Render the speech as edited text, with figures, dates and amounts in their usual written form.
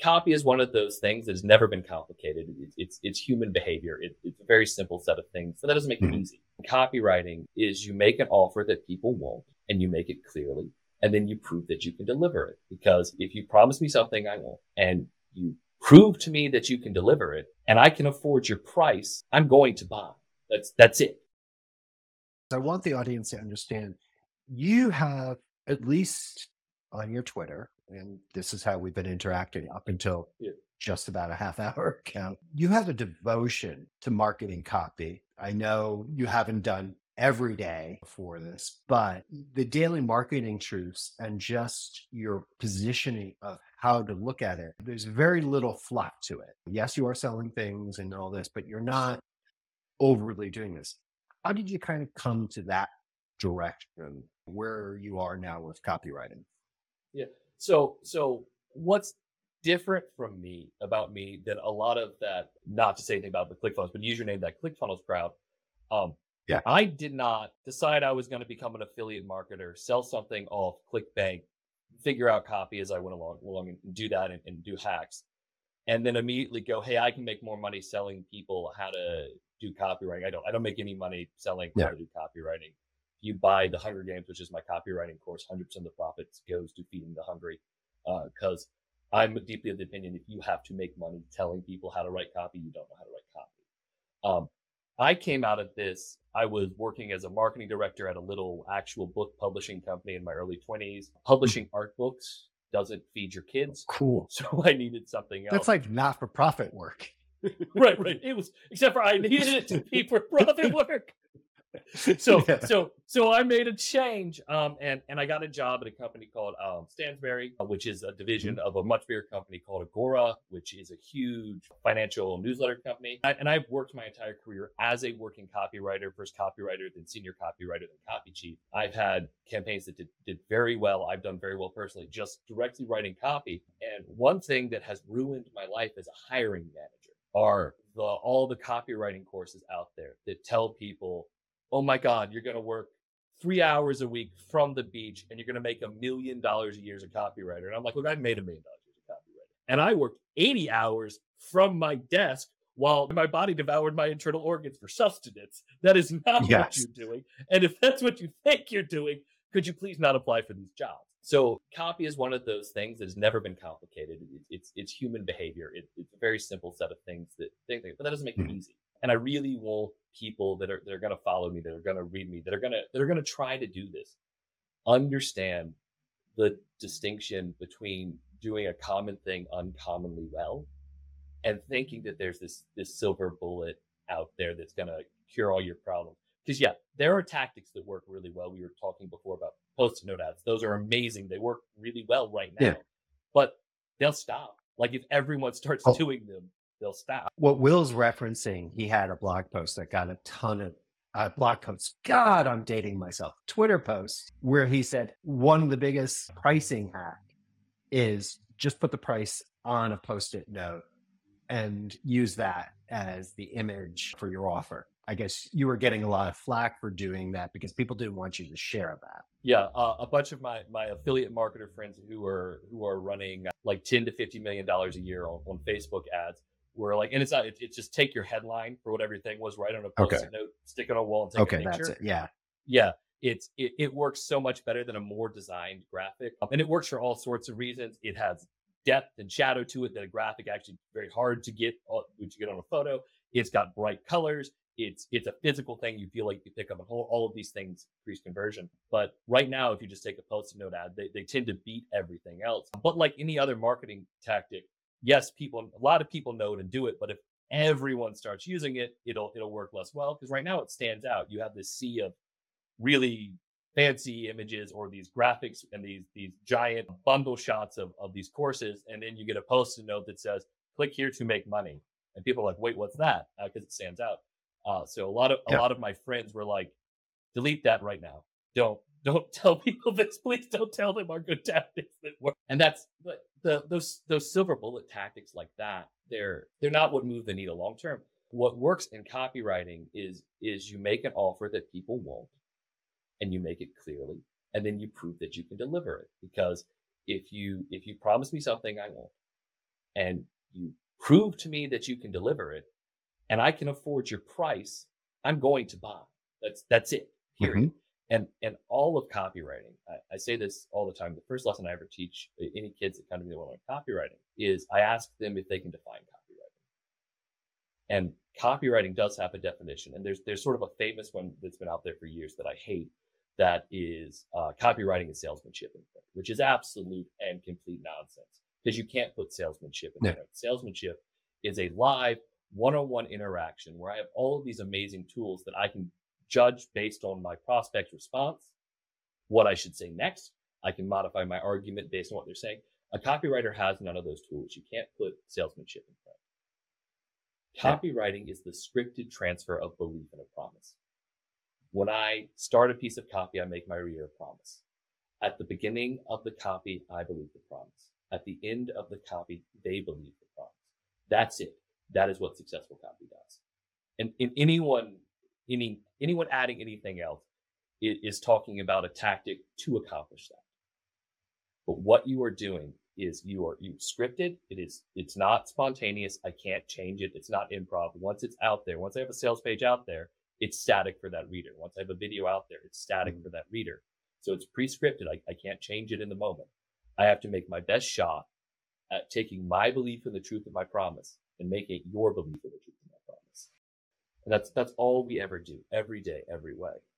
Copy is one of those things that has never been complicated. It's human behavior. It's a very simple set of things, but that doesn't make it easy. Copywriting is you make an offer that people won't, and you make it clearly, and then you prove that you can deliver it. Because if you promise me something I won't, and you prove to me that you can deliver it, and I can afford your price, I'm going to buy. That's it. I want the audience to understand you have, at least on your Twitter, and this is how we've been interacting up until just about a half hour ago, you have a devotion to marketing copy. I know you haven't done every day for this, but the daily marketing truths and just your positioning of how to look at it, there's very little fluff to it. Yes, you are selling things and all this, but you're not overly doing this. How did you kind of come to that direction where you are now with copywriting? Yeah. So what's different from me about me than a lot of that, not to say anything about the ClickFunnels, but username, that ClickFunnels crowd. I did not decide I was going to become an affiliate marketer, sell something off ClickBank, figure out copy as I went along and do that and do hacks. And then immediately go, hey, I can make more money selling people how to do copywriting. I don't make any money selling how to do copywriting. You buy the Hunger Games, which is my copywriting course, 100% of the profits goes to feeding the hungry. Because I'm deeply of the opinion, if you have to make money telling people how to write copy, you don't know how to write copy. I came out of this, I was working as a marketing director at a little actual book publishing company in my early 20s. Publishing art books doesn't feed your kids. Cool. So I needed something else. That's like not-for-profit work. Right. It was, except for I needed it to be for profit work. So I made a change, and I got a job at a company called Stansberry, which is a division of a much bigger company called Agora, which is a huge financial newsletter company. And I've worked my entire career as a working copywriter, first copywriter, then senior copywriter, then copy chief. I've had campaigns that did very well. I've done very well personally, just directly writing copy. And one thing that has ruined my life as a hiring manager are all the copywriting courses out there that tell people, oh my God, you're going to work 3 hours a week from the beach and you're going to make $1 million a year as a copywriter. And I'm like, look, I've made $1 million as a copywriter. And I worked 80 hours from my desk while my body devoured my internal organs for sustenance. That is not what you're doing. And if that's what you think you're doing, could you please not apply for these jobs? So copy is one of those things that has never been complicated. It's human behavior. It's a very simple set of things but that doesn't make it easy. And I really want people that are going to follow me, that are going to read me, that are going to try to do this, understand the distinction between doing a common thing uncommonly well and thinking that there's this silver bullet out there that's going to cure all your problems. Because there are tactics that work really well. We were talking before about post-it note ads. Those are amazing. They work really well right now, but they'll stop. Like if everyone starts doing them, they'll stop. What Will's referencing, he had a blog post that got a ton of blog posts. God, I'm dating myself. Twitter posts where he said one of the biggest pricing hack is just put the price on a post-it note and use that as the image for your offer. I guess you were getting a lot of flack for doing that because people didn't want you to share that. Yeah, a bunch of my affiliate marketer friends who are running like $10 to $50 million a year on Facebook ads were like, and it's just take your headline for whatever your thing was, write on a post-it note, stick on a wall, and take a picture. That's it. Yeah. It works so much better than a more designed graphic, and it works for all sorts of reasons. It has depth and shadow to it that a graphic actually very hard to get on a photo. It's got bright colors. It's a physical thing. You feel like you pick up all of these things increase conversion. But right now, if you just take a post-it note ad, they tend to beat everything else. But like any other marketing tactic, yes, a lot of people know it and do it. But if everyone starts using it, it'll work less well, because right now it stands out. You have this sea of really fancy images or these graphics and these giant bundle shots of these courses, and then you get a post-it note that says, click here to make money. And people are like, wait, what's that? Because it stands out. So a lot of my friends were like, delete that right now. Don't tell people this. Please don't tell them our good tactics that work. And that's those silver bullet tactics like that. They're not what move the needle long term. What works in copywriting is you make an offer that people won't, and you make it clearly, and then you prove that you can deliver it. Because if you promise me something I won't, and you prove to me that you can deliver it and I can afford your price, I'm going to buy. That's it. Period. And all of copywriting, I say this all the time. The first lesson I ever teach any kids that come to me that want to learn copywriting is I ask them if they can define copywriting. And copywriting does have a definition. And there's sort of a famous one that's been out there for years that I hate. That is copywriting is salesmanship in print, which is absolute and complete nonsense because you can't put salesmanship in print. Salesmanship is a live one-on-one interaction where I have all of these amazing tools that I can judge based on my prospect's response, what I should say next. I can modify my argument based on what they're saying. A copywriter has none of those tools. You can't put salesmanship in print. Copywriting is the scripted transfer of belief in a promise. When I start a piece of copy, I make my reader a promise. At the beginning of the copy, I believe the promise. At the end of the copy, they believe the promise. That's it. That is what successful copy does. And anyone adding anything else is talking about a tactic to accomplish that. But what you are doing is you scripted. It's not spontaneous. I can't change it. It's not improv. Once it's out there, once I have a sales page out there, it's static for that reader. Once I have a video out there, it's static for that reader. So it's pre-scripted. I can't change it in the moment. I have to make my best shot at taking my belief in the truth of my promise and making your belief in the truth of my promise. And that's all we ever do, every day, every way.